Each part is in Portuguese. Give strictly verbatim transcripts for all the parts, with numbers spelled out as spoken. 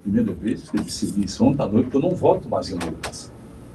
primeira vez que eu decidi isso ontem à noite, que eu não voto mais em Lucas.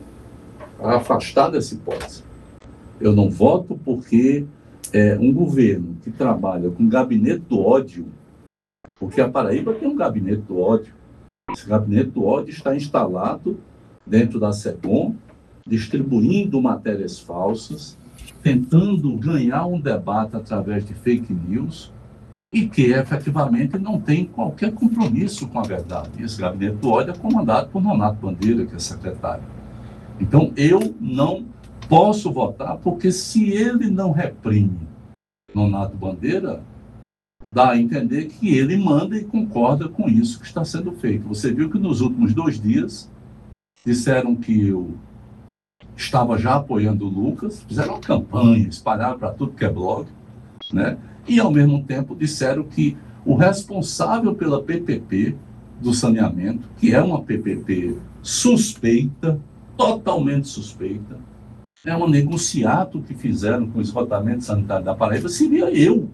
Para afastar dessa hipótese. Eu não voto porque é, um governo que trabalha com gabinete do ódio, porque a Paraíba tem um gabinete do ódio. Esse gabinete do ódio está instalado dentro da SECOM, distribuindo matérias falsas, tentando ganhar um debate através de fake news e que efetivamente não tem qualquer compromisso com a verdade. Esse gabinete do ódio é comandado por Nonato Bandeira, que é secretário. Então, eu não posso votar, porque se ele não reprime Nonato Bandeira, dá a entender que ele manda e concorda com isso que está sendo feito. Você viu que nos últimos dois dias disseram que eu estava já apoiando o Lucas, fizeram uma campanha, espalharam para tudo que é blog, né? E ao mesmo tempo disseram que o responsável pela P P P do saneamento, que é uma P P P suspeita, totalmente suspeita, é um negociato que fizeram com o esgotamento sanitário da Paraíba, seria eu.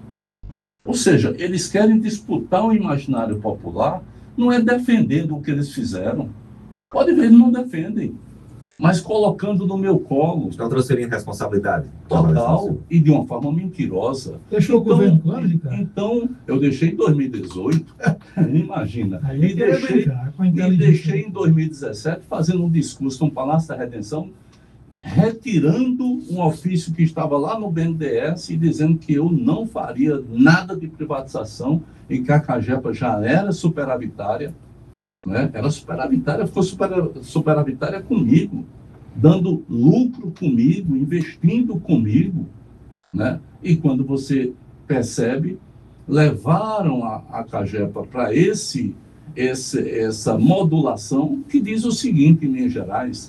Ou seja, eles querem disputar o imaginário popular, não é defendendo o que eles fizeram. Pode ver, eles não defendem, mas colocando no meu colo. Estão transferindo responsabilidade. Total, e de uma forma mentirosa. Deixou então, o governo claro, Ricardo? Então, eu deixei em dois mil e dezoito, imagina, Aí e deixei, brincar com a e inteligência. deixei em dois mil e dezessete fazendo um discurso no Palácio da Redenção, retirando um ofício que estava lá no B N D E S e dizendo que eu não faria nada de privatização e que a Cagepa já era superavitária, né? Era superavitária, ficou super, superavitária comigo, dando lucro comigo, investindo comigo, né? E quando você percebe, levaram a, a Cagepa para esse, esse, essa modulação que diz o seguinte, em Minas Gerais: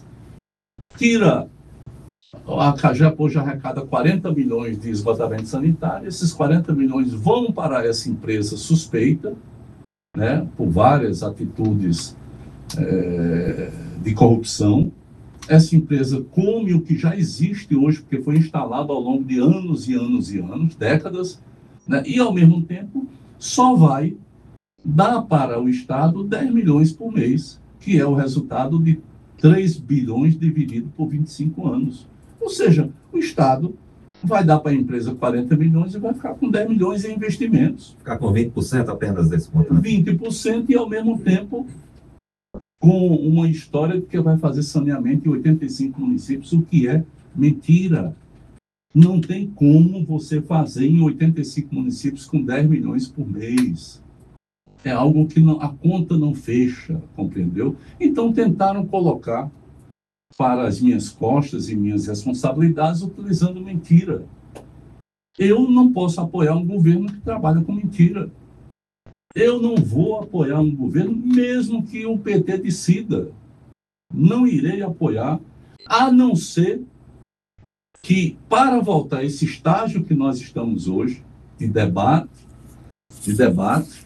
tira, a Cagepa hoje arrecada quarenta milhões de esgotamento sanitário, esses quarenta milhões vão para essa empresa suspeita, né, por várias atitudes é, de corrupção. Essa empresa come o que já existe hoje, porque foi instalado ao longo de anos e anos e anos, décadas, né, e ao mesmo tempo só vai dar para o Estado dez milhões por mês, que é o resultado de três bilhões dividido por vinte e cinco anos. Ou seja, o Estado vai dar para a empresa quarenta milhões e vai ficar com dez milhões em investimentos. Ficar com vinte por cento apenas desse montante. vinte por cento e, ao mesmo tempo, com uma história de que vai fazer saneamento em oitenta e cinco municípios, o que é mentira. Não tem como você fazer em oitenta e cinco municípios com dez milhões por mês. É algo que não, a conta não fecha, compreendeu? Então tentaram colocar para as minhas costas e minhas responsabilidades utilizando mentira. Eu não posso apoiar um governo que trabalha com mentira. Eu não vou apoiar um governo, mesmo que o P T decida. Não irei apoiar, a não ser que, para voltar a esse estágio que nós estamos hoje, de debate, de debate,